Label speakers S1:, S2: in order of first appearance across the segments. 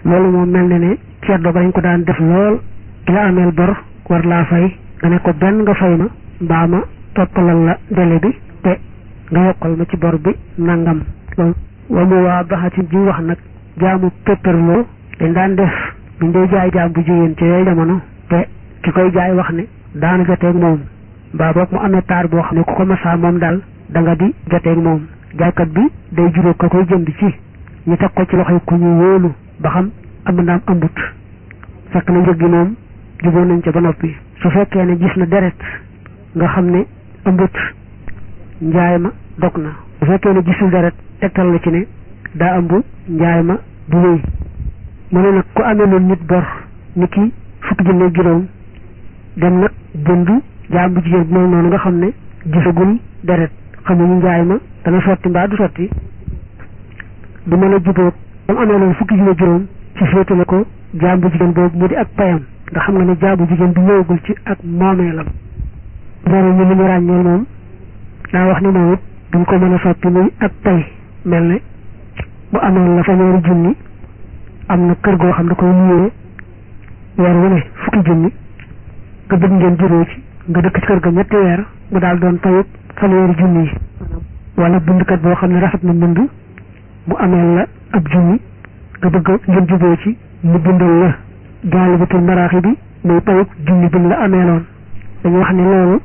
S1: loolu moom mel na ne ceddo ba dañ ko daan def lool ki la ameel bor war laa fay nga ne ko benn nga fay ma mbaa ma toppalal la délai bi te nga yokkal ma ci bor bi nangam loolu wa mu waa baxatin ji wax nag jaamu péppërloo dañ daan def buñ dee jaay jaam bu jigéen ci yooyu jamono te ki koy jaay wax ne daana joteeg moom mbaa boog mu amee taar boo xam ne ku ko masaa moom daal da nga di joteeg moom jaaykat bi day juróo ka koy jënd ci ñu teg ko ci loxoy ku ñu wóolu ba xam am naam ambut fekk na njëg gi moom juboo nañ ca ba noppi su fekkee ne gis na deret nga xam ne ambut njaay ma dog na su fekkee ne gisul deret tegtal na ci ne daa ëmb njaay ma du wéy mu ne nag ku amee loon nit bor ni ki fukki junne juróom dem nag jënd jaam bu jigéen bi mel noonu nga xam ne gisagul deret xamuñu njaay ma dana sotti mbaa du sotti du mën a jubóog dam amee loon fukki junne juróom ci féetale ko jaam bu jigéen boobu mu di ak payam nga xam nga ne jaam bu jigéen bi ñëwagul ci ak moomeelam dara ñu ñu ràññeel moom daa wax ni moom it duñ ko mën a soppi muy ak pay mel ne bu amoon la fanweeri junni am na kër goo xam da koy luyee weer wu ne fukki junni nga bëgg ngeen juróo ci nga dëkk ci kër ga ñetti weer mu daal doon fayut fanweeri junni yi wala bindkat boo xam ne rafet na mbind mu ameel la ab junni nga bëgg ngeen juboo ci mu bindal la jaalibatul maraaxi bi muy fayut junni bi la ameeloon dañu wax ne loolu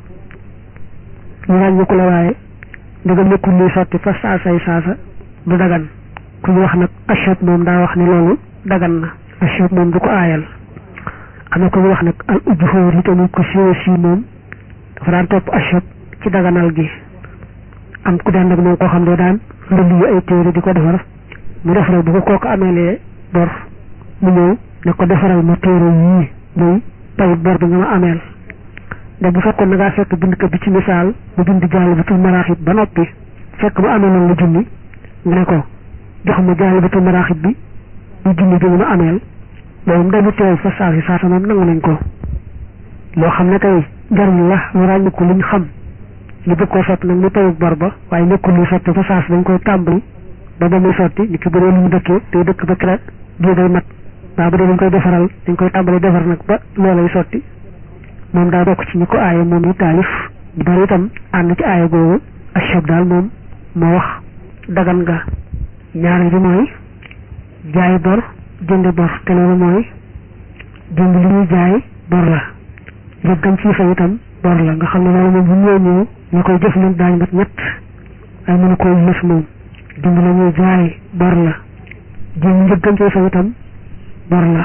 S1: ñu ràññu ko la waaye ndegam nekkul luy sotti fa saasay saasa du dagan ku ñu wax nag ashab moom daa wax ne loolu dagan na ashab moom du ko aayal am na ko ñu wax nag al ujjuhóor yi tamit ko siiwa sii moom dafa daan topp ashab ci daganal gi am ku daan nag moom koo xam ne daan ndënd yu ay téere di ko defar mu defaral bu ko kooku ameelee bor mu ñëw ne ko defaral ma téere yii muy payit bor bi nga ma ameel da bu fekkoon na ngaa fekk bindkat bi ci misaal mu bind jaalibatul maraaxib ba noppi fekk mu amee loolu la junni nga ne ko jox ma jaalibatul maraaxib bi ñu junni bi ma ameel loolu dañu teew fa saa si saasa moom nangu nañ ko loo xam ne tey njariñ la mu ràññi ko luñ xam ñu bëgg koo sotti nag mu tawuk bor ba waaye nekkul luy sotti fa saas dañ koy tàmbali ba ba muy sotti ni ki bëree lu ñu dëkkee te dëkk ba kira bii day mat waa bu dee dañ koy defaral dañ koy tàmbali defar nag ba loolay sotti moom daa bokk ci ñi ko aaye moom yi taalif ñu bari itam ànd ci aaye googu ashab daal moom moo wax dagan nga ñaareel bi mooy jaay bor jënd bor te loolu mooy jënd li ñuy jaay bor la njëggañ ci fa itam bor la nga xam ne loolu moom bu ñëw ñu koy jëf leen daañ mat ñett ay mënu koy lës moom jënd la ñuy jaay bor la jënd njëggañ ci fa itam bor la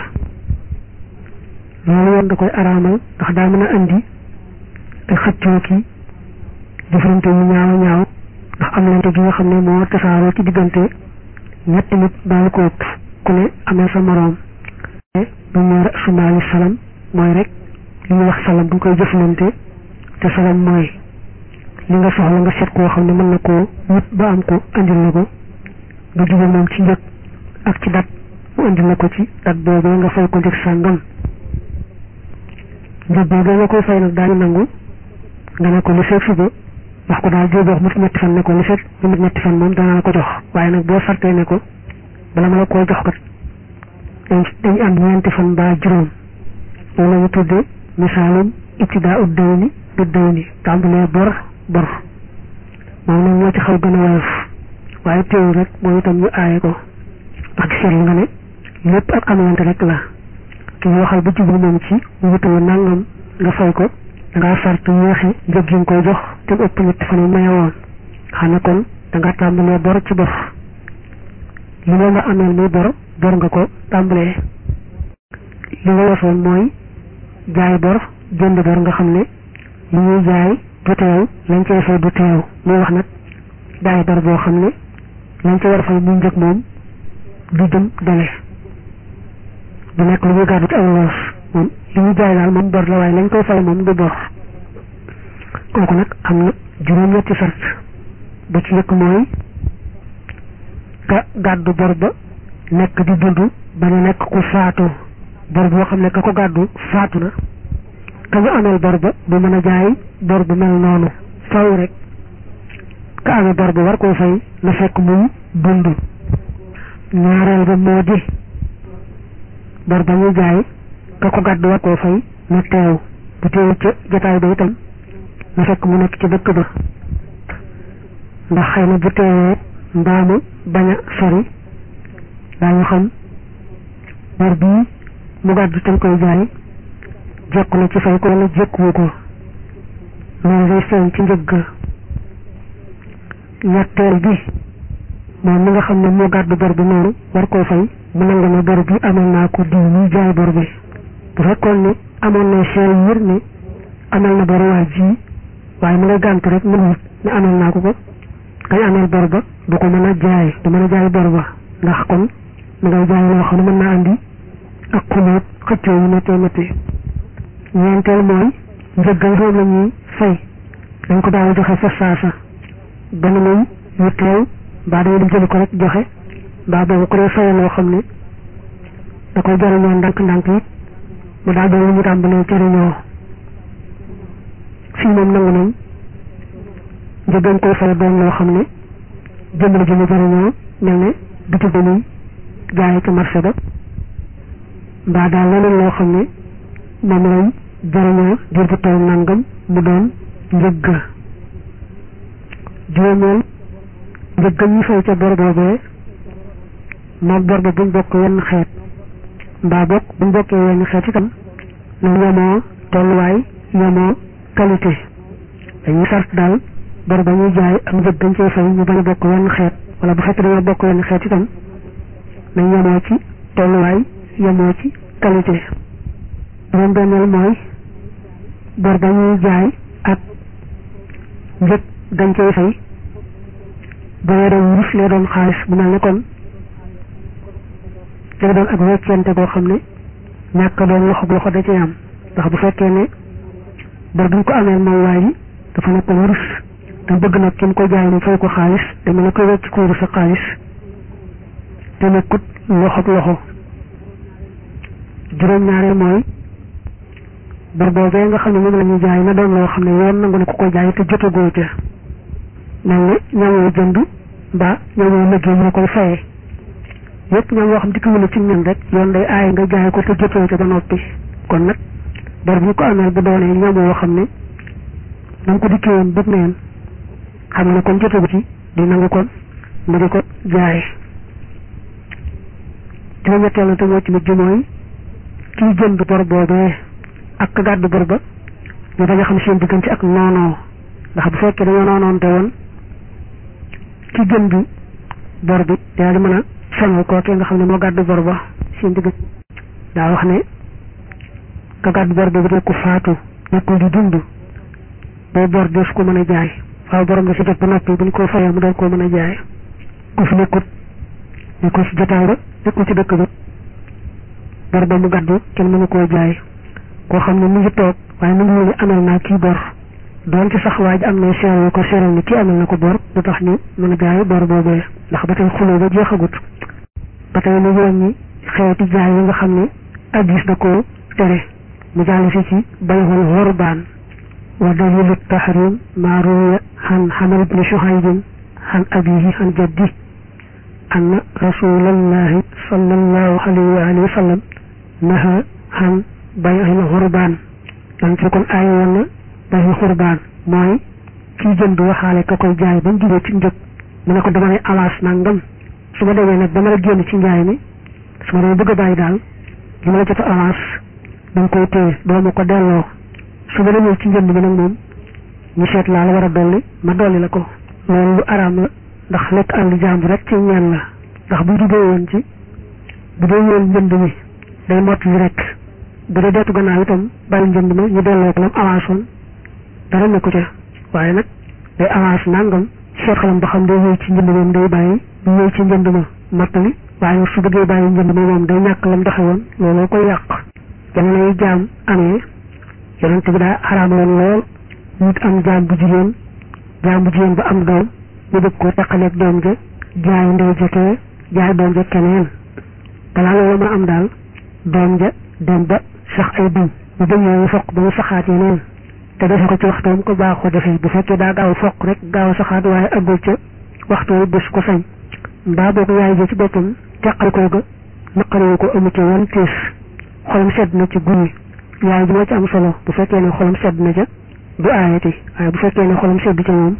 S1: loolu yoon da koy araamal ndax daa mën a andi ay xëccoo ki jëfante yu ñaaw ñaaw ndax am lante gi nga xam ne moo tasaaroo ci diggante ñetti nit daal ko ëpp ku ne amee sa moroom bu ñu rasumaali salam mooy rek li ñuy wax salam bu koy jëflante te salam mooy li nga soxla nga seet koo xam ne mën na koo wut ba am ko andil la ko nga jóge moom ci njëg ak ci dat mu andil la ko ci dat boobee nga fay ko njëg sàngam njëg boobee nga koy fay nag daañu nangu nga ne ko li seet suba wax ko daal jóobox mu ñetti fan ne ko li seet mu ñetti fan moom danaa la ko jox waaye nag boo sartee ne ko bala ma la koo jox kat dañ am ñeenti fan ba juróom loolu la ñu tudde misaalum ibtidaa ud dayni bi dayni tàmbalee bor moom nag moo ci xaw gën a woyof waaye teewul rek moom itam ñu aaye ko ndax ci seetlu nga ne lépp ak amante rek la ki ñu waxal bu jublu moom ci wutal nangam nga fay ko dangaa sart yéexi njëg yi nga koy jox te ëpp ñetti fan yi maye woon xam ne kon dangaa tàmbalee bor ci bor li nga ameel muy bor nga ko tàmbalee li nga wasoon mooy jaay bor jënd bor nga xam ne li ñuy jaay du teew lañ cay fay du teew muy wax nag jaay bor boo xam ne lañ ca war a fay muy njëg moom du jëm dale du nekk lu ñuy gàddu ci aw loos moom li ñu jaay daal moom bor la waaye lañ koy fay moom du bor kooku nag am na juróom-ñetti sart ba ci njëkk mooy ka gàddu bor ba nekk di dund ba ñu nekk ku faatu bor boo xam ne ka ko gàddu faatu na ka ñu ameel bor ba du mën a jaay bor bu mel noonu faw rek ka amee bor ba war koo fay na fekk muy dund ñaareel ba moo di bor ba ñu jaay ka ko gàddu war koo fay na teew bu teew ca jotaay ba itam na fekk mu nekk ci dëkk ba ndax xëy na bu teewee mbaamu bañ a sori daañu xam bor bii mu gàddu tam koy jaay jekku na ci fay ko wala jekkuwu ko loolu day feeñ ci njëg ga ñetteel bi moom mi nga xam ne moo gàddu bor bi noonu war koo fay mu nangu ne bor bi amal naa ko diw ñuy jaay bor bi bu fekkoon ne amoon na seere yër ne amal na bor waa ji waaye mu ngay gàntu rek mënul ne amal naa ko kañ ameel bor ba du ko mën a jaay du mën a jaay bor ba ndax kon mu ngay jaay loo xam ne mën naa andi ak xulóot xëccoo yu méttee méttee ñeenteel mooy njëggal moom la ñuy fay dañ ko daaw joxe fa saasa ba ne muy ñu teew mbaa dañuy dem jëli ko rek joxe mbaa boobu ko dee faye loo xam ne da koy jariñoo ndànk-ndànk it mu daal doon lu mu tàmbalee jariñoo fii moom nangu nañ njëgam koy faye doon loo xam ne jëmbale ji mu jariñoo mel ne bitig ba muy jaay ci marché ba mbaa daal leneen loo xam ne moom lay jariñoo diir bu toll nangam mu doon njëgg juróomeel njëggam ñi fay ca bor boobee moom bor ba buñ bokk wenn xeet mbaa bokk buñ bokkee wenn xeet itam na yemoo tolluwaay yemoo qualité dañuy sart daal bor ba ñuy jaay ak njëg dañ cee fay ñu bañ a bokk wenn xeet wala bu fekkee dañoo bokk wenn xeet itam nañ yemoo ci tolluwaay yemoo ci qualité juróom benneel mooy bor ba ñuy jaay ak njëg dañ cey fay ba lee doon wurus lee doon xaalis bu mel ne kon day doon ak weccente koo xam ne ñàkk doon loxo da ci am ndax bu fekkee ne bor bi ñu ko amee moom waa ji dafa nekk wurus te bëgg nag ki mu ko jaay mu fay ko xaalis te mel ne koy wecc ko wurus ak xaalis te nekkut loxo juróom-ñaareel mooy bor boobee nga xam ne moom la ñuy jaay na doon loo xam ne yoon nangu ne ku ko jaay te jotagoo ca mel ne ñamoo jënd mbaa ñamoo liggéey ñu koy fayee yépp ñoom yoo xam di ko wële ci ñun rek yoon day aay nga jaay ko te jotoo ca ba noppi kon nag bor bi ñu ko ameel bu doonee ñamoo xam ne na ko dikkee woon bëgg neen xam ne kon jotagu ci di nangu kon mu di ko jaay juróom-ñetteelu te moo ci mujj mooy kiy jënd bor boobee ak ka gàddu bor ba ñu bañ a xam seen diggante ak noonoo ndax bu fekkee dañoo noonoonte woon ki jënd bor bi daa di mën a sonal kookee nga xam ne moo gàddu bor ba seen diggante daa wax ne ka gàddu bor bi de ku faatu nekkul di dund boo bor def ko mën a jaay faaw borom da si jot ba noppi buñ ko fayee mu doon koo mën a jaay ku fi nekkul ci jotaay ba nekkul ci dëkk ba bor ba mu gàddu kenn mënu koo jaay koo xam ne mu ngi toog waaye mu ngi amal naa kii bor doon ci sax waaj am na seer yu ko seeral ni kii amal na ko bor du tax ñu mën a jaay bor boobee ndax ba tey xuloo ba jeexagut ba tey lu yoon ñi xeeti jaay yi nga xam ne addis da koo tere mu jàll si ci bayhul xurbaan wa dalilu tahrim ma ruwiya an Hamar ibn Shuhayb an abihi an jaddi anna rasulallahi sallallahu alayhi wa sallam naha an bay'il xurbaan dan ci kon aay woon na bay'il xurbaan mooy kii jënd waxaale ka koy jaay ba mu jubee ci njëg mu ne ko dama lay avance nangam su ma demee nag ba ma la génn ci njaay mi su ma demee bëgg a bàyyi daal li ma la jot a avance da nga koy téye doo ma ko delloo su ma demee ci njënd bi nag moom ñu seet laa la war a dolli ma dolli la ko loolu lu araam la ndax lekk àll jàmbur rek ci ñeen la ndax bu jubee woon ci bu dee woon njënd mi day mottali rek bu dee deetu gannaaw itam bàyyi njënd ma ñu delloo ko lam avance woon dara nekku ca waaye nag day avance nangam seet xalam ba xam day wéy ci njënd moom day bàyyi bu wéy ci njënd ma mottali waaye su bëggee bàyyi njënd ma moom day ñàkk lam doxe woon looloo koy yàq jamono yi jaam amee yonent bi daa xaraamaloon lool nit am jaam bu jigéen ba am doom ñu bëgg ko teqaleeg doom ja jaay ndey jëkkee jaay doom ja keneen balaa loolu ma am daal doom ja dem ba sax ay bëñ bu bëñ yooyu foq ba mu saxaat yeneen te defe ko ci waxtoom ko baaxoo defee bu fekkee daa gaaw foq rek gaaw saxaat waaye aggul ca waxtu bés ko sañ mbaa boo ko yaay ja ci boppam teqal koo ga naqariwu ko amu ca woon tiis xolam sedd na ci guy yaay ji moo ci am solo bu fekkee ne xolam sedd na ca du aayati waaye bu fekkee ne xolam sedd ca moom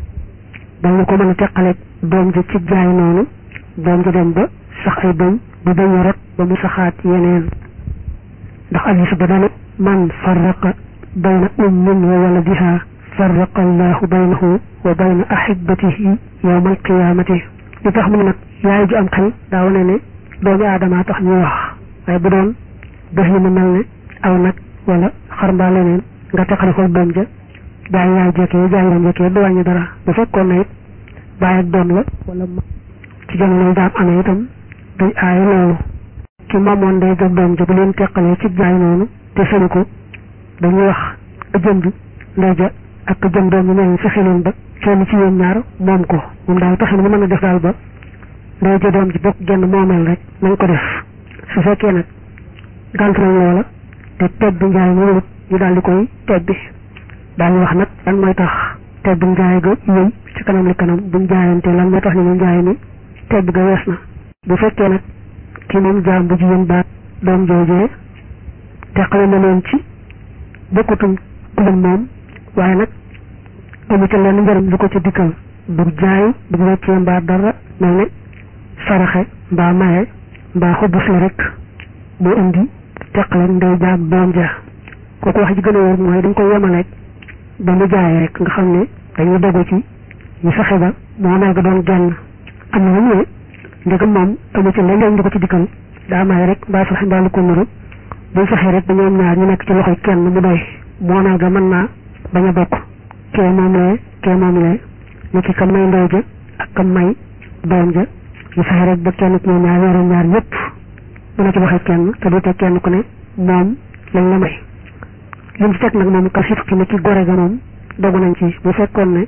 S1: dañu ko mën a teqaleeg doom ja ci jaay noonu doom ja dem ba sax ay bëñ bu bëñ rot ba mu saxaat yeneen ndax hadiis ba dana man farraqa bayna ummin wa waladiha farraqa allahu baynahu wa bayna ahibatihi yawma alqiyamati li tax mu ne nag yaay ju am xel daa wane ne doomi aadama tax ñuy wax waaye bu doon def li mu mel ne aw nag wala xar mbaa leneen nga teqali ko doom ja jaay yaay jekkee jaay doom jekkee du wàññi dara bu fekkoon na it baay ak doom la wala ci jamono daam amee itam duñ aaye loolu ki mamoon day jog doom ja bu leen teqalee ci jaay noonu te sënu ko dañuy wax a jënd ndey ja ak jëm doom bi mel ni fexe leen ba kenn ci yéen ñaar moom ko moom daal tax mu mën a def daal ba ndey ja doom ji bokk genn moomeel rek nañ ko def su fekkee nag gànt nañ loola te teb bi njaay moom ñu daal di koy teb bi daal di wax nag lan mooy tax teb bi njaay ga yëy ci kanam li kanam buñ jaayante lan mooy tax ñu mu njaay ni teb ga wees na bu fekkee nag ki moom jaam bu jigéen baat doom joojee teqale na leen ci bokkutum kulum moom waaye nag amu ca lenn njëriñ lu ko ca dikkal du jaay du weccee mbaa dara mel ne saraxe mbaa maye mbaa xobus la rek moo indi teqale ndey jaam doom ja kooku wax ji gën a wóor mooy dañ koy yemaleeg ba mu jaay rek nga xam ne dañuy dogu ci ñu fexe ba moo mel ga doon genn am na mu ne ndegam moom amu ca lenn njëriñ lu ko ci dikkal daa may rek mbaa saraxe mbaa lu ko nuru buñ fexee rek ba ñoom ñaar ñu nekk ci loxoy kenn mu doy moo mel ga mën naa bañ a bokk kee moom lee ni ki kam may ndey ja ak kam may doom ja ñu fexe rek ba kenn ci ñoom ñaar yore ñaar ñëpp mu ne ci waxee kenn te du te kenn ku ne moom lañ la may lim ci teg nag moom ka sif ki ne ki gore ga moom dogu nañ ci bu fekkoon ne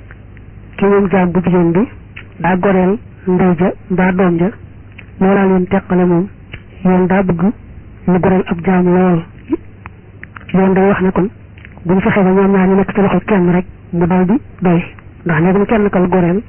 S1: ki moom jaam bu jigéen bi daa goreel ndey ja mbaa doom ja moo laa leen teqale moom yoon daa bëgg mu goreel ab jaam lool yoon day wax ne kon buñ fexe ba ñoom ñaar ñu nekk ci loxo kenn rek mu dal di doy ndax léegi kenn ka la goreel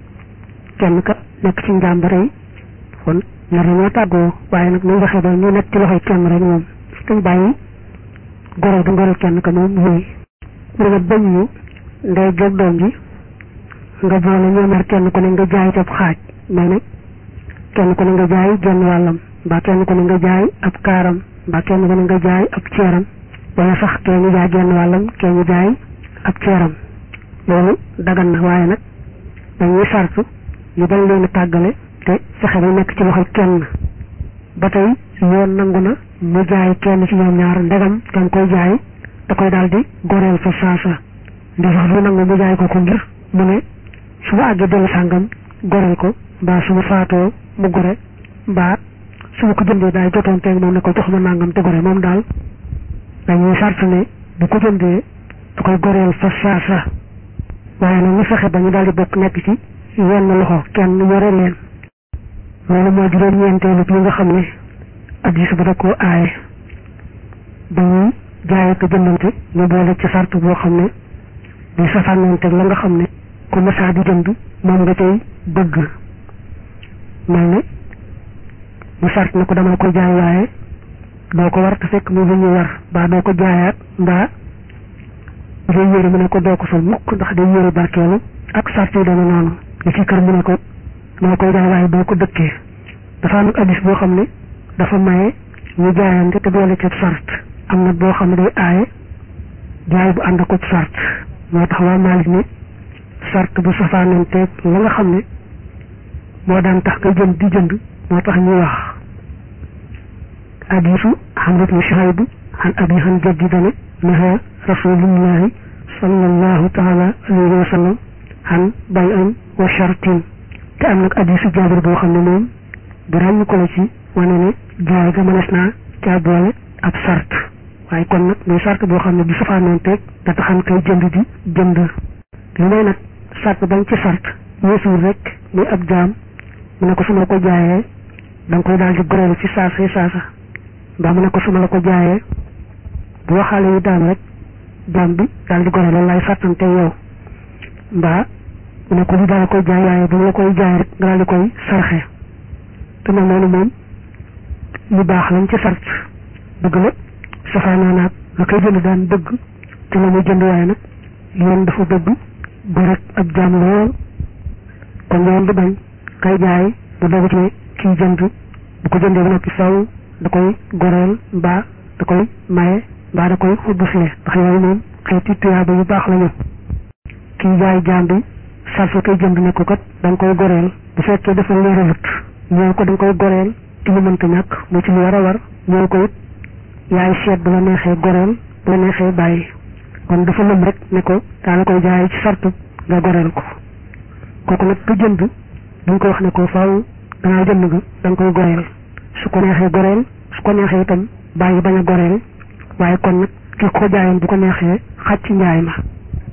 S1: kenn ka nekk ci njaam ba tey kon ñaar ñoo tàggoo waaye nag nañ fexe ba ñu nekk ci loxo kenn rek moom dañ bàyyi goreel du goreel kenn ka moom yooyu mu ne bañ ñu ndey jóg doom ji nga boole ñoom ñaar kenn ku ne nga jaay ab xaaj mais nag kenn ku ne nga jaay genn wàllam mbaa kenn ku ne nga jaay ab kaaram mbaa kenn ku ne nga jaay ab ceeram wala sax kee ñu jaay genn wàllam kee ñu jaay ab ceeram loolu dagan na waaye nag dañuy sartu ñu bañ leen a tàggale te fexe ba nekk ci loxoy kenn ba tey yoon nangu na mu jaay kenn ci ñoom ñaar ndegam danga koy jaay da koy daal di goreel fa saasa ndax sax du nangu mu jaay ko ngir mu ne su ma àggee dellu sàngam goreel ko mbaa su ma faatoo mu gore mbaa su ma ko jëndee daay jotoon teeg moom ne ko jox ma nangam te gore moom daal dañuy sart ne bu ko jëndee da koy goreel fa saasa waaye nag ñu fexe ba ñu daal di bokk nekk ci yenn loxo kenn yore leen loolu mooy juróom-ñeenteelu bi nga xam ne hadiis ba da koo aaye dañuy jaay ko jëndante ñu boole ci sart boo xam ne di safaanante la nga xam ne ku mësaa di jënd moom nga tey bëgg mel ne mu sart na ko dama ko jaay waaye doo ko war te fekk mu ñu war mbaa doo ko jaayaat mbaa day yére mu ne ko doo ko sol mukk ndax day yére barkeelu ak sart yi dama noonu li ci kër mu ne ko doo koy jaay waaye doo ko dëkkee dafa am hadiis boo xam ne dafa maye ñu jaayante te doole ci sart am na boo xam ne day aaye jaay bu ànd ak sart moo tax waa Maalik ne sart bu safaananteeg la nga xam ne moo daan tax nga jënd di jënd moo tax ñuy wax hadiisu Amr ibn Shuhayb an abi han jaddi dane naha rasulullahi sallallahu taala alayhi wa sallam an bay'in wa shartin te am nag hadiisu Jaabir boo xam ne moom bu ràññ ko la ci wane ne jaay ga mënees naa caa boole ab sart waaye kon nag muy sart boo xam ne du safaananteeg da taxan koy jënd di jënd li may nag sart bañ ci sart weesuwul rek muy ab jaam mu ne ko su ma ko jaayee da nga koy daal di goreel ci saasa mbaa mu ne ko su ma la ko jaayee bu waxaale yu daan rek jaam bi daal di goreel loolu laay sartante yow mbaa mu ne ko li daal di koy jaay waaye bu ma la koy jaay rek nga daal di koy sarxe te nag loolu moom yu baax lañ ci sart bëgg la safaanoo naag la koy jënd daan bëgg te la muy jënd waaye nag yoon dafa bëgg bu rek ab jaam lool kon yoon du bañ kay jaay bu dogu ci ne kii jënd bu ko jëndee ba noppi faw da koy goreel mbaa da koy maye mbaa da koy xubbusle ndax yooyu moom xeeti tuyaaba yu baax la ñu kii jaay jaam bi sarfa koy jënd ne ko kat da nga koy goreel bu fekkee dafa leeralut ñëw ko da nga koy goreel ci lu mënta ñàkk mu ci lu war a war ñëw ko it yaay seet bu la neexee goreel bu la neexee bàyyi kon dafa lëm rek ne ko daa la koy jaay ci sartu nga goreel ko kooku nag ku jënd duñ ko wax ne ko faaw dangaa jënd nga da nga koy goreel su ko neexee goreel su ko neexee itam bàyyi bañ a goreel waaye kon nag ki ko jaayoon bu ko neexee xàcc ci njaay ma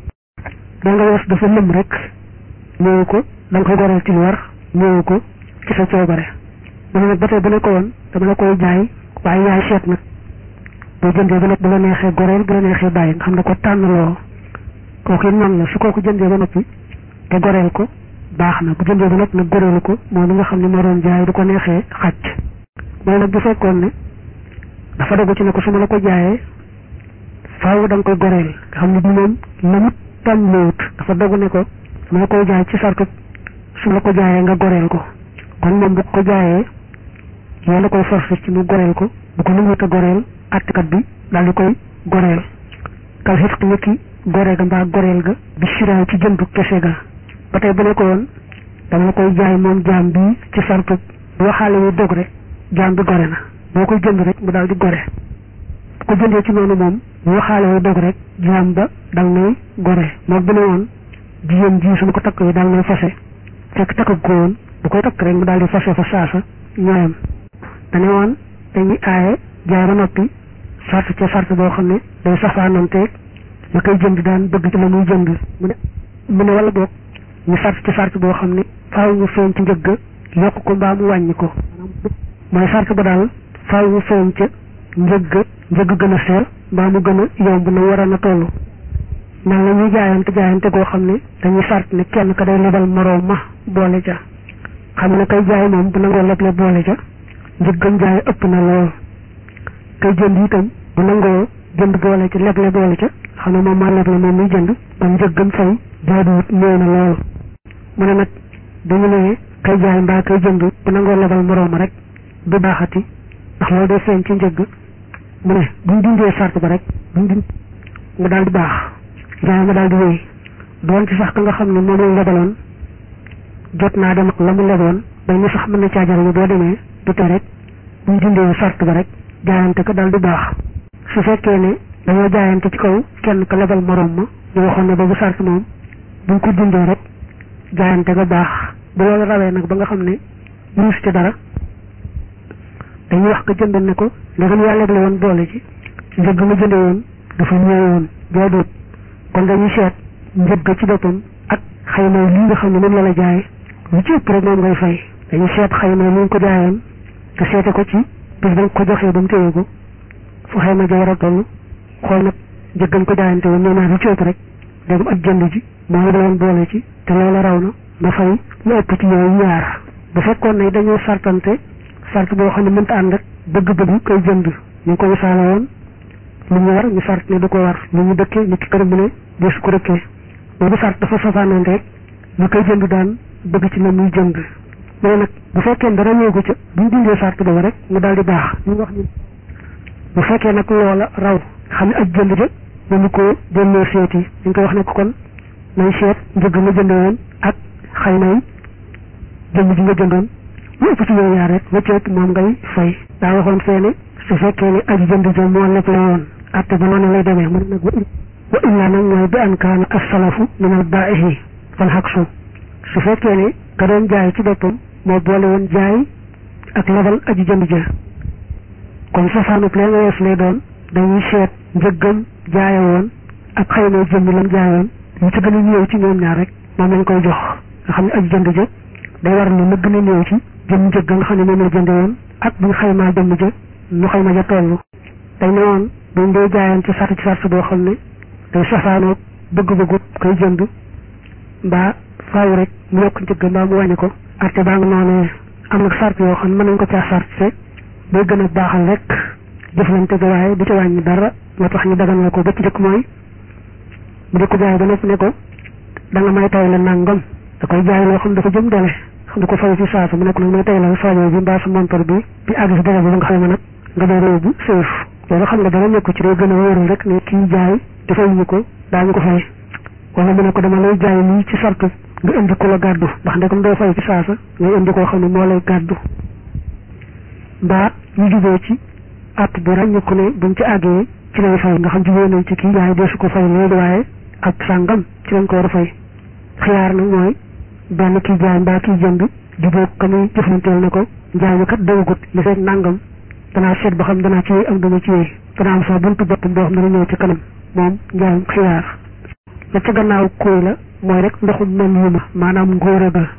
S1: da nga wees dafa lëm rek ñëw ko da nga koy goreel ci lu war ñëw ko ci sa coobare mu ne nag ba tey bu ne ko woon dama la koy jaay waaye yaay seet nag boo jëndee ba noppi bu la neexee goreel bu la neexee bàyyi nga xam ne ko tànnaloo kooku it noonu la su kooku jëndee ba noppi te goreel ko baax na bu jëndee ba noppi nag goreelu ko moom mi nga xam ne moo doon jaay du ko neexee xàcc mooy nag bu fekkoon ne dafa dogu ci ne ko su ma la ko jaayee faaw da nga koy goreel nga xam ne bi moom la mu tànnloowut dafa dogu ne ko ma la koy jaay ci sartu su la ko jaayee nga goreel ko kon moom bu ko jaayee yow la koy forcé ci mu goreel ko bu ko nanguwut a goreel attikat bi daal di koy goreel kal xit ñëkki gore ga mbaa goreel ga bi siraay ci jëndu kese ga ba tey bu ne ko woon dama la koy jaay moom jaam bi ci sartu bu waxaale yu dog rek jaam bi gore na boo koy jënd rek mu daal di gore bu ko jëndee ci noonu moom bu waxaale yu dog rek jaam ba dal nay gore moom bu ne woon jigéen ji su ma ko takk yi daal nay fase fekk takk ko woon bu koy takk rek mu daal di fase fa saasa ñooyam dane woon dañuy aaye jaay ba noppi sart ca sart boo xam ne day safaananteeg la koy jënd daan bëgg ci la muy jënd mu ne wala boog ñu sart ci sart boo xam ne faaw ñu feeñ ci njëgg yokk ko mbaa mu wàññi ko mooy sart ba daal faaw ñu feeñ ca njëgg gën a seer mbaa mu gën a yomb na war a na toll mel na ñuy jaayante goo xam ne dañuy sart ne kenn ka day lebal moroom ma boole ca xam ne kay jaay moom bu nangoo leble boole ca njëggam jaay ëpp na lool kay jënd itam bu nangoo jënd boole ca leble boole ca xam ne moom maa leble moom muy jënd kon njëggam fay jaaduwut néew na lool mu ne nag dañu ne kay jaay mbaa kay jënd bu nangoo lebal moroom rek du baaxati ndax loolu day feeñ ci njëgg mu ne buñ dindee sart ba rek mu daal di baax jaay ma daal di wéy doon ci sax ka nga xam ne moom lañ lebaloon jot naa dem ak la mu leboon bay ni sax mën na caajariñu boo demee du te rek buñ dindee sart ba rek jaayante ko daal di baax su fekkee ne dañoo jaayante ci kaw kenn ka lebal moroom ma ñu waxoon ne boobu sart moom buñ ko dindee rek jaayante ga baax bu loolu rawee nag ba nga xam ne ruus ci dara dañuy wax ko jëndoon ne ko ndegam yaa leble woon boole ci njëgg ma jënde woon dafa ñëwee woon jaaduwut kon dañuy seet njëgg ci boppam ak xayma lii nga xam ne moom la la jaay lu ci ëpp rek moom ngay fay dañuy seet xayma li nga ko jaayoon te seete ko ci bis ba nga ko joxee ba mu téye ko fu xayma ja war a toll xool nag njëggañ ko jaayante woon ñoo naa lu ci ëpp rek dégam ak jënd ji moo leble woon boole ci te loola raw na ma fay lu ëpp ci yooyu ñaar bu fekkoon ne dañoo sartante sart boo xam ne mënta ànd rek bëgg-bëgg koy jënd ñu ngi ko misaale woon lu ñu war ñu sart ne du ko war lu ñu dëkkee nit ki këram bu ne dee su ko dëkkee boobu sart dafa safaanoonte rek ñu koy jënd daan bëgg ci la muy jënd mais nag bu fekkee dara ñëw ko ca buñ dindee sart boobu rek mu daal di baax ñu wax ni bu fekkee nag loola raw xam ne ak jënd ja dañu ko delloo seeti ñu ngi koy wax ne ko kon nañ seet njëgg nga jënde woon ak xayma yi jënd ji nga jëndoon lu ëpp ci yooyu ñaar rek la ci ëpp moom ngay fay daa waxoon feene su fekkee ne aji jënd ja moo leble woon atte ba noonu lay demee mu ne nag wa illa nag mooy bi an kaana as-salafu min al-baa'ihi fal haksu su fekkee ne ka doon jaay ci boppam moo boole woon jaay ak lebal aji jënd ja kon safaanub lee nga wees lay doon dañuy seet njëggam jaaye woon ak xayma jënd lam jaayoon lu ci gën a ñëw ci ñoom ñaar rek moom lañ koy jox nga xam ne aji jënd ja day war ni la gën a néew ci jëm njëgg nga xam ne moom la jënde woon ak buñ xaymaa jëmm ja nu xayma ja toll dañ ne woon buñ dee jaayaan ci sart boo xam ne day safaanoog bëgg-bëggu koy jënd mbaa faaw rek mu yokk njëgg mbaa mu wàññi ko arte baa nga noonee am nag sart yoo xam ne mën nañ ko caa sart te day gën a baaxal rek jëflante ga waaye du ci wàññi dara moo tax ñu daganal ko ba ci jëkk mooy mu di ko jaay ba nekk ne ko da nga may tay la nangam da koy jaay loo xam dafa jëm dele xam du ko fay ci saasa mu nekk nag may tay la fajo bi mbaa sa montor bi àgg si dara bi nga xam ne nag nga doo réew bu séef loolu xam nga dara nekku ci day gën a wóorul rek ne kii jaay te fayuñu ko daañu ko fay wala mu ne ko dama lay jaay lii ci sartu nga indi ko la gàddu ndax ndekam doo fay ci saasa ngay indi koo xam ne moo lay gàddu mbaa ñu jubee ci at bi ràññu ko ne buñ ci àggee ci lay fay nga xam jubee nañ ci kii jaay dee su ko fay léegi waaye ak sàngam ci lañ ko war a fay xiyaar nag mooy benn kii jaay mbaa kii jënd jubóo ka muy jëflanteel ne ko njaay mi kat dogagut li fekk nangam danaa seet ba xam danaa ci am dama ci dana am sax buntu boppam boo xam ne dana ñëw ci kanam moom njaayum xiyaar la ca gannaaw kuy la mooy rek ndoxum mel yu ma maanaam ngóora ga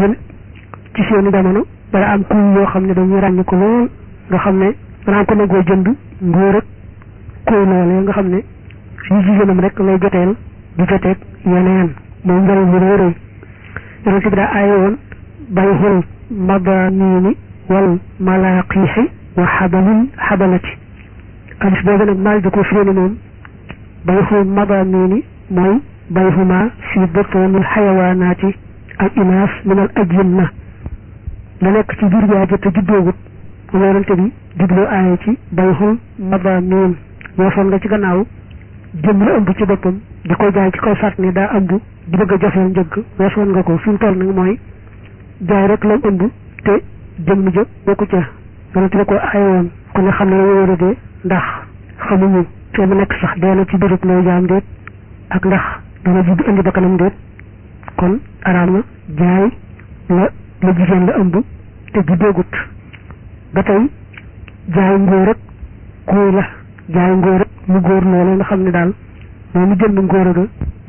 S1: ci seeni jamono dara am kuy yoo xam ne dañuy ràññ ko lool nga xam ne danaa ko nangoo jënd ngóor ak kuy loolee nga xam ne yu jigéenam rek lay joteel du joteeg yeneen moom njëriñ bu rëy rëy yonent bi daa aaye woon bayxul madaniini wal malaaqiixi wa xabalil xabalati hadis boobu nag maal di ko firéni moom bayxul madaniini mooy bayxuma fi butuunil xayawaanaati al inaas min al ajinna la nekk ci biir yaa te juddoogut moom yonent bi jubloo aaye ci bayxul madaniin weesoon nga ci gannaaw jëm la ëmb ci boppam di ko jaay ci kaw sart ni daa ëmb di bëgg a jafeel njëgg weesoon nga ko fi mu toll nag mooy jaay rek la ëmb te jëmm jë bokku ca yonent bi ko aaye woon ku ne xam ne la wóor a dee ndax xamuñu te mu nekk sax dee na ci bërëb lay jaam déet ak ndax dana judd indi ba kanam déet kon araam na jaay la jigéen la ëmb te juddoogut ba tey jaay ngóor rek kuy la jaay ngóor rek mu góor loolu nga xam ne daal moom mu jënd ngóor a ga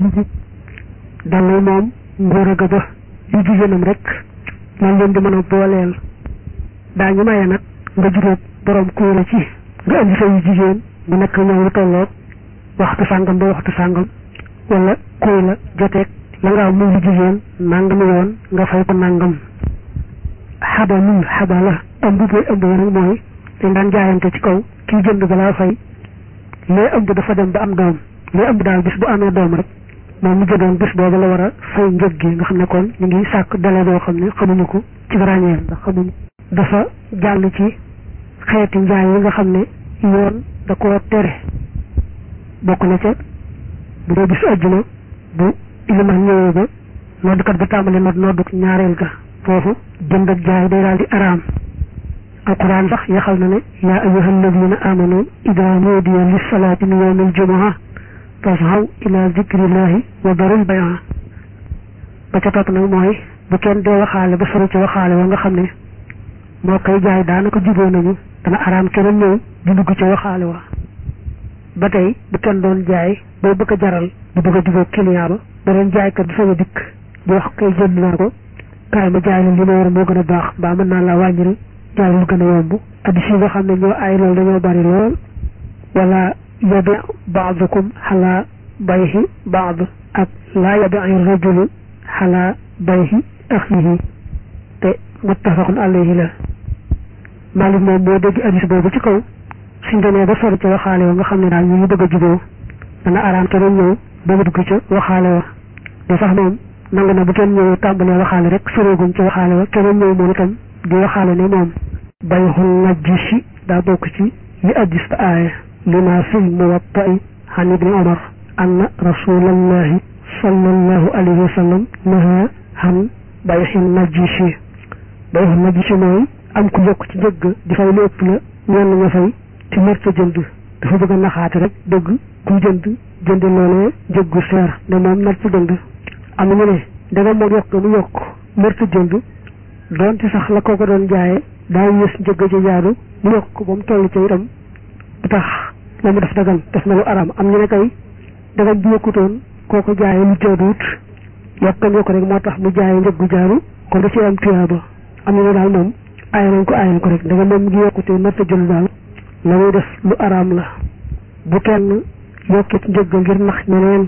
S1: dal lay moom ngóor a ga ba yu jigéenam rek lañ leen di mën a booleel daañu maye nag nga juróom borom kuy la ci nga indi sa yu jigéen mu nekk ñëw lu tolloog waxtu sàngam ba waxtu sàngam wala kuy la joteeg la nga am muy lu jigéen nangami yoon nga fay ko nangam xabalul xabala ëmb booy ëmb nag mooy dañ daan jaayante ci kaw kii jënd balaa fay lee ëmb dafa dem ba am doom lee ëmb daal bis bu amee doom rek moom mu jëndoon bis boobu la war a fay njëg gi nga xam ne kon ñu ngi sàkk délai boo xam ne xamuñu ko ci ràññeel ndax xamuñu dafa jàll ci xeeti njaay yi nga xam ne yoon da koo tere bokk na ca bu dee bisu àjjuma bu iliman ñëwee ba noddukat ba tàmbali nodduk ñaareel ga foofu jënd ak jaay day daal di araam alquran sax yaxal na ne yaa ayyuha alladina amanu ida nuudiya lissalaati min yawmi aljumaa fashaw ila zikrillahi wa darul bay'a ba ca topp nag mooy bu kenn dee waxaale ba sori ci waxaale wa nga xam ne moo koy jaay daanaka juboo nañu dana araam keneen ñëw di dugg ci waxaale wa ba tey bu kenn doon jaay boo bëgg a jaral di bëgg a juboo client ba beneen jaaykat du sama dikk di wax koy jënd naa ko kaay ma jaay la li ma war moo gën a baax mbaa mën naa laa wàññil jaay lu gën a yomb addis yi nga xam ne ñoo ay loolu dañoo bari lool wala yabi baadukum xalaa bayhi baad ak laa yabi rajulu xalaa bayhi axihi te muttafaqun alayhi la Maalik moom moo dégg addis boobu ci kaw suñ demee ba sori ca waxaale wa nga xam ne daal ñu ngi bëgg a juboo dana araam keneen ñëw ba mu dugg ca waxaale wa te sax moom nangu na bu kenn ñëwee tàmbalee waxaale rek soreeguñ ca waxaale wa keneen ñëw moom itam di waxaale ne moom bayxul najjishi daa bokk ci li addis ba aaya lima fil muwatta'i an ibni omar anna rasulallahi sallallahu alayhi wa sallam naha an bayxil najjishi bayxul najjishi mooy am ku yokk ci njëgg di fay lu ëpp la ñenn nga fay ci mërta jënd dafa bëgg a naxaate rek dëgg ku jënd loolee njëggu seer ne moom nar ci jënd am na ñu ne danga moom yokk mu yokk mërta jënd doonte sax la ko doon jaaye daa yées njëgg ci jaadu mu yokk ko ba mu toll ci itam bu tax la mu def dagan def na lu araam am ñu ne kay dagan bu yokkutoon koo ko jaaye lu jaaduwut yokkam yokk rek moo tax mu jaaye njëggu jaadu kon da ci am tuyaaba am ñu ne daal moom aay nañ ko rek danga moom ngi yokkutee mërta jënd daal la muy def lu araam la bu kenn yokkee ci njëgg ngir nax ñeneen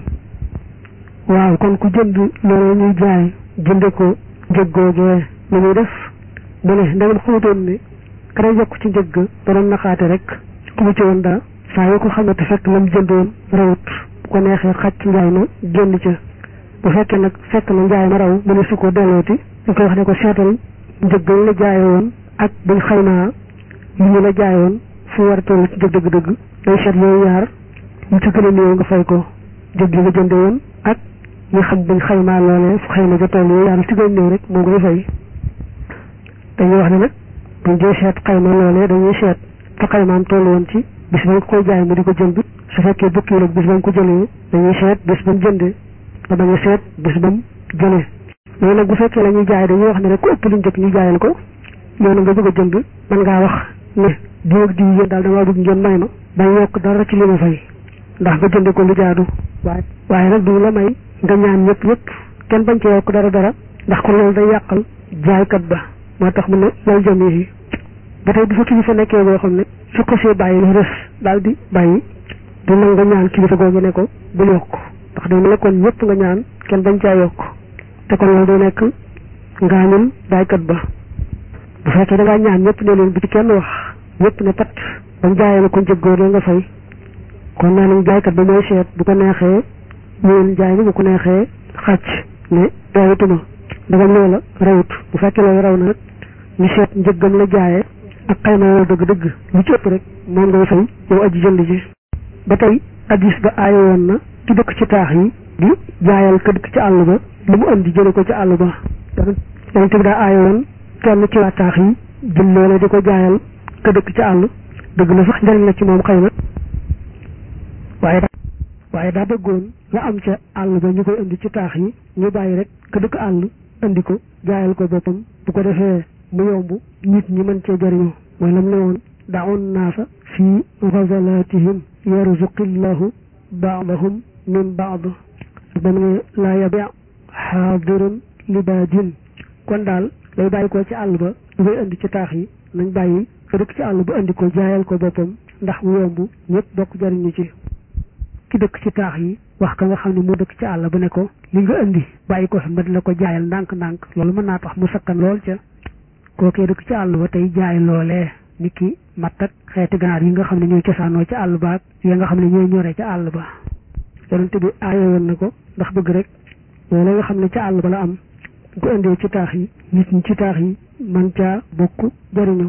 S1: waaw kon ku jënd loolu ñuy jaay jënde ko njëggoogee lu muy def mu ne ndagam xamutoon ne kara yokk ci njëgg ba doon naxaate rek ku ci woon daa saa yu ko xamante fekk lam jëndoon rawut bu ko neexee xàcc njaay ma génn ca bu fekkee nag fekk na njaay ma raw mu ne su ko dellooti ñu koy wax ne ko seetal njëggal la jaayoon ak buñ xaymaa li ñu la jaayoon fu war a toll ci njëg dëgg-dëgg day seet yooyu yaar ñu ci gën a néew nga fay ko njëg li nga jënde woon ak ñu xam buñ xaymaa loolee fu xayma ja toll yooyu yaar ci gën a néew rek moo ngay fay dañuy wax ne nag buñ dee seet xayma loolee dañuy seet fa xaymaam toll woon ci bis ba nga koy jaay mu di ko jënd su fekkee bukki nag bis ba mu ko jëlee dañuy seet bis ba mu jëndee nga bañ a seet bis ba mu jëlee loolu nag bu fekkee la ñuy jaay dañuy wax ne rek ku ëpp luñ jëkk ñu jaayal ko yow na nga bëgg a jënd mën ngaa wax ne diw ak diw yéen daal damaa bëgg ngeen may ma bañ yokk dara ci li ma fay ndax nga jënde ko lu jaadu waaye nag du la may nga ñaan ñëpp kenn bañ ci yokk dara ndax ko loolu day yàqal jaaykat ba moo tax mu ne lay jëm yi ba tey bu fa kilifa nekkee boo xam ne su ko see bàyyi lu des daal di bàyyi du nag nga ñaan kilifa googu ne ko bul yokk ndax day mel kon ñëpp nga ñaan kenn bañ caa yokk te kon loolu day nekk ngaañul jaaykat ba bu fekkee da ngaa ñaan ñëpp ne leen bu ci kenn wax ñëpp ne pat bañ jaayee la ko njëggoo la nga fay kon nee nañ jaaykat ba mooy seet bu ko neexee ñëwén jaay bu ko neexee xàcc ne rawutuma dagam loola rawut bu fekkee loolu raw na nag ñu seet njëggam la jaayee ak xayma yow dëgg-dëgg lu ci ëpp rek moom ngay fay yow aji jënd ji ba tey addis ba aaye woon na ci dëkk ci taax yi di jaayal ka dëkk ci àll ba lu mu andi jële ko ci àll ba yonent bi daa aaye woon kenn ci waa taax yi jël loolee di ko jaayal ka dëkk ci àll dëgg la sax njëriñ la ci moom xëy na waaye daa bëggoon la am ca àll ba ñu koy indi ci taax yi ñu bàyyi rek ka dëkk àll indi ko jaayal ko boppam bu ko defee mu yomb nit ñi mën cee jëriñoo mooy lam ne woon da'un naasa fi ghazalaatihim yarzuqillahu ba'dahum min ba'd dam ne laa yabi' haadirun li baadin kon daal lay bàyyi ko ci àll ba du koy indi ci taax yi nañ bàyyi ka dëkk ci àll ba indi ko jaayal ko boppam ndax mu yomb ñëpp bokk jëriñu ci ki dëkk ci taax yi wax ka nga xam ne moo dëkk ci àll ba ne ko li nga indi bàyyi ko fi ma di la ko jaayal ndànk-ndànk loolu mën naa tax mu sakkan lool ca kookee dëkk ci àll ba tey jaay loolee ni ki matt ak xeeti ganaar yi nga xam ne ñooy cosaanoo ci àll ba ak yi nga xam ne ñooy ñoree ci àll ba yonente bi aaye woon na ko ndax bëgg rek loolu nga xam ne ci àll ba la am bu ko indee ci taax yi nit ñi ci taax yi man caa bokk jëriñu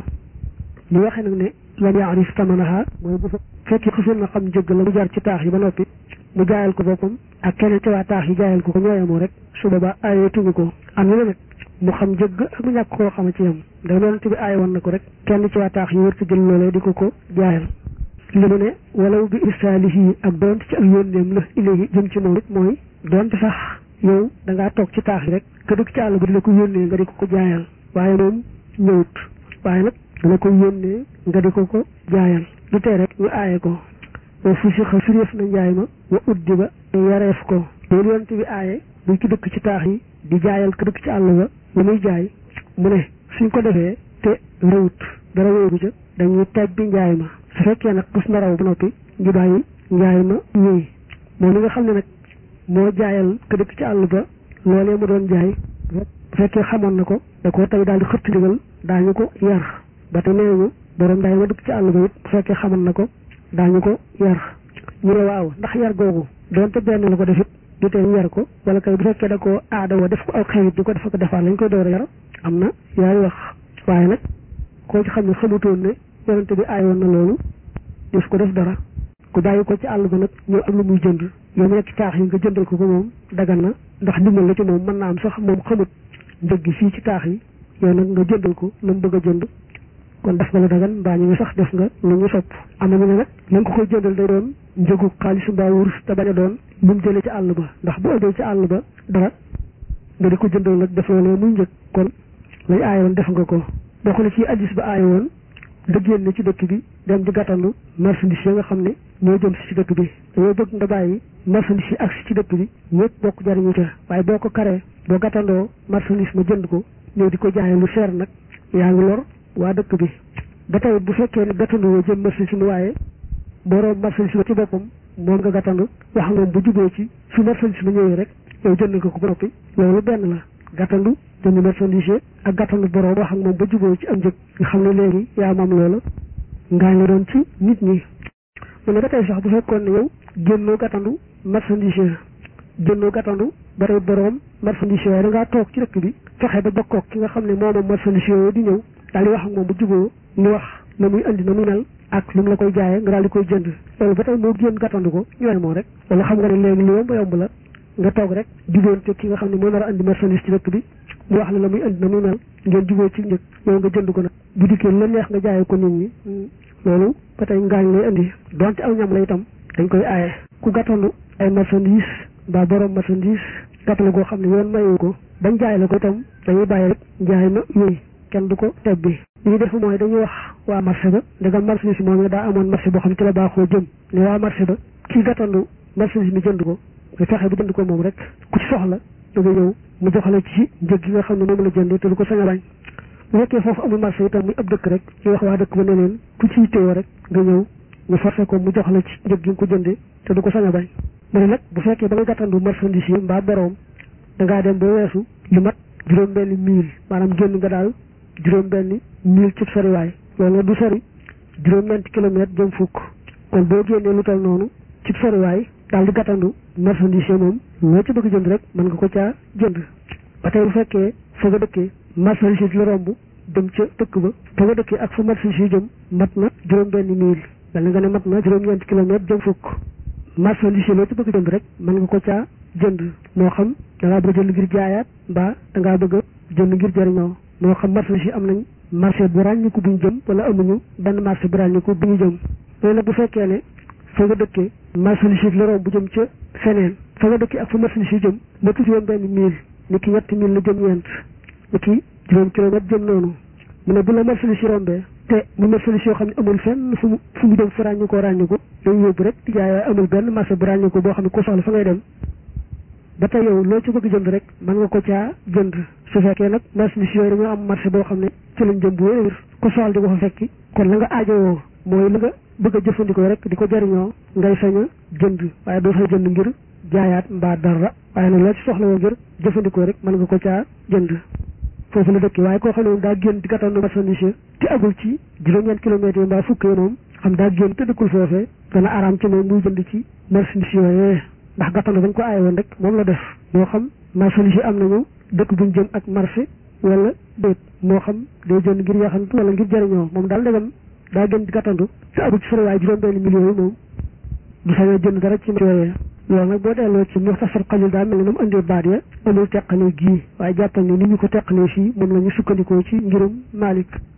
S1: li waxee nag ne lam yaarif tamanaha mooy bu fekkee xasul na xam njëgg la mu jaar ci taax yi ba noppi mu jaayal ko boppam ak keneen ci waa taax yi jaayal ko ko ñooyamoo rek su boobaa aaye tuñu ko am na nag mu xam njëgg ak mu ñàkk koo xama ci yam da yonente bi aaye woon na ko rek kenn ci waa taax yi wër ci jël loolee di ko jaayal li mu ne walaw bi irsaalihi ak doonte ci ak yónneem la ilayhi jëm ci moom it mooy doonte sax yow da ngaa toog ci taax yi rek ka dëkk ci àll ba di la ko yónnee nga di ko jaayal waaye moom ñëwut waaye nag dana ko yónnee nga di ko jaayal du tee rek ñu aaye ko wa fusixa firéef na njaay ma wa uddi ba yareef ko loolu yonent bi aaye buñ ki dëkk ci taax yi di jaayal ka dëkk ci àll ba lu muy jaay mu ne suñ ko defee te réwut dara wéeru ca dañuy tebbi njaay ma su fekkee nag bus na raw ba noppi ñu bàyyi njaay ma ñëy moom li nga xam ne nag moo jaayal ka dëkk ci àll ba loolee mu doon jaay bu fekkee xamoon na ko da koo tey daal di xëtt ndigal daañu ko yar ba te neeñu borom njaay ma dëkk ci àll ba it bu fekkee xamoon na ko daañu ko yar ñu ne waaw ndax yar googu doonte benn la ko defit du tee ñu yar ko wala kay bu fekkee da koo aada woo def ko aw xewit di ko def ko defaat lañ koy door a yar am na yaay wax waaye nag koo ci xam ne xamutoon ne yonente bi aayoon na loolu def ko def dara ku bàyyi ko ci àll ba nag ñëw am lu muy jënd yow mu nekk ci taax yi nga jëndal ko moom dagan na ndax dimbal la ci moom mën naa am sax moom xamut njëg gi fii ci taax yi yow nag nga jëndal ko lu mu bëgg a jënd kon def nga la dagan mbaa ñu ngi sax def nga lu ñu sopp am na ñu ne nag la nga ko koy jëndal day doon njëgu xaalis mbaa wurus te bañ a doon lu mu jëlee ci àll ba ndax bu ëndee ci àll ba dara nga di ko jëndal nag def loolee muy njëg kon lay aayoon def nga ko bokk na ci addis ba aayoon nga génn ci dëkk bi dem di gàttandu marchandise yi nga xam ne ñoo jëm si ci dëkk bi dañoo bëgg nga bàyyi marchandise yi agsi ci dëkk bi ñëpp bokk jariñu ca waaye boo ko karee boo gàttandoo marchandise ma jënd ko ñëw di ko jaayee lu cher nag yaa ngi lor waa dëkk bi ba tey bu fekkee ne gàttandu woo jëm marchandise mi waaye boroom marchandise ma ci boppam moom nga gàttandu wax moom bu jubee ci su marchandise ma ñëwee rek yow jënd nga ko ba noppi loolu benn la gàttandu jënd marchandise ak gàttandu boroom wax ak moom ba juboo ci am njëg nga xam ne léegi yaa moom loola ngaañ la doon ci nit ñi. mu ne ba tey sax bu fekkoon ne yow génnoo gàttandu marchandise génnoo gàttandu ba tey boroom marchandise yooyu da ngaa toog ci dëkk bi fexe ba jokkoog ki nga xam ne moom marchandise yooyu di ñëw daal di wax ak moom bu juboo ñu wax na muy andi na muy mel ak lu mu la koy jaayee nga daal di koy jënd loolu ba tey moo génn gàttandu ko ñooy moo rek wala xam nga ne léegi lu yomb la nga toog rek juboonte ki nga xam ne moo nar a andi marchandise ci dëkk bi mu wax la muy andi na muy mel ngeen juboo ci njëg yow nga jënd ko nag bu dikkee la neex nga jaayee ko nit ñi loolu ba tey ngaañ lay andi donte aw ñam la itam dañ koy aaye ku gàttandu ay marchandise mbaa borom marchandise gàttandu goo xam ne yoon mayu ko bañ jaay la ko itam dañuy bàyyi rek njaay ma yooyu kenn du ko tebbi li ñu def mooy dañuy wax waa marché ba ndegam marchandise moom daa amoon marché boo xam ne ci la baaxoo jëm ne waa marché ba kii gàttandu marchandise mi jënd ko nga fexe bi jënd ko moom rek ku ci soxla da nga ñëw mu joxale ci njëg gi nga xam ne moom la jënd te du ko sañ a bañ bu fekkee foofu amul marché itam muy ab dëkk rek ñu wax waa dëkk ba ne leen ku ciy téye rek nga ñëw ñu forcé ko mu joxale ci njëg gi nga ko jëndee te du ko sañ a bañ mu ne nag bu fekkee ba nga gàttandu marchandise yi mbaa boroom dangaa dem ba weesu lu mat juróom-benni mille maanaam génn nga daal juróom-benni mille ci soriwaay loolu du sori juróom-ñeenti kilomètre jëm fukk kon boo génnee lu tal noonu ci soriwaay daal di gàttandu marchandise moom loo ci bëgg jënd rek mën nga ko caa jënd ba tey bu fekkee fa nga dëkkee marchandise la romb dem ca dëkk ba fa nga dëkkee ak fa marchandise yi jëm mat na juróom-benni mille dal na nga ne mat na juróom-ñeenti kilomètre jëm fukk marchandise loo ci bëgg jënd rek mën nga ko caa jënd moo xam da ngaa bëgg a jënd ngir jaayaat mbaa da ngaa bëgg a jënd ngir jëriñoo moo xam marchandise yi am nañ marché bu ràññiku bu ñu jëm wala amuñu benn marché bu ràññiku bu ñu jëm loolu nag bu fekkee ne fa nga dëkkee marchandise la romb bu jëm ca feneen fa nga dëkkee ak fa marchandise yi jëm matu juróom-benni mille ni ki ñetti mille la jëm ñeent ni ki juróom kilomètre jëm noonu mu ne bu la marchandise yi rombee te mu marchandise yoo xam ne amul fenn fu mu jëm fa ràññikoo dañu yóbbu rek di jaay waaye amul benn marché bu ràññiku boo xam ne ku soxla fa ngay dem ba tey yow loo ci bëgg jënd rek mën nga ko caa jënd su fekkee nag marchandise yooyu dañoo am marché boo xam ne ci lañ jëm bu wér ku soxla di ko fa fekki kon la nga aajowoo mooy la nga bëgg a jëfandikoo rek di ko jëriñoo ngay sañ a jënd waaye doo fay jënd ngir jaayaat mbaa dara waaye nag loo ci soxla woo ngir jëfandikoo rek mën nga ko caa jënd foofu la dëkk waaye koo xam ne daa génn di gàttandu marchandise te agul ci juróom-ñeent kilomètres yi mbaa fukk yi moom xam daa génn te dëkkul foofee dana araam ci moom muy jënd ci marchandise yooyee ndax gàttandu dañ ko aaye woon rek moom la def moo xam marchandise yi am nañu dëkk buñ jëm ak marché wala déet moo xam day jënd ngir yaxantu wala ngir jëriñoo moom daal ndegam daa génn di gàttandu te agul ci soriwaay juróom-benn millions yi moom du sañoo jënd dara ci yooyee loolu nag boo delloo ci Muxtasar Xalil daa mel ne moom andee baat ya amul teqale gii waaye jàppal ne ni ñu ko teqalee fii moom la ñu sukkandikoo ci ngirum Malik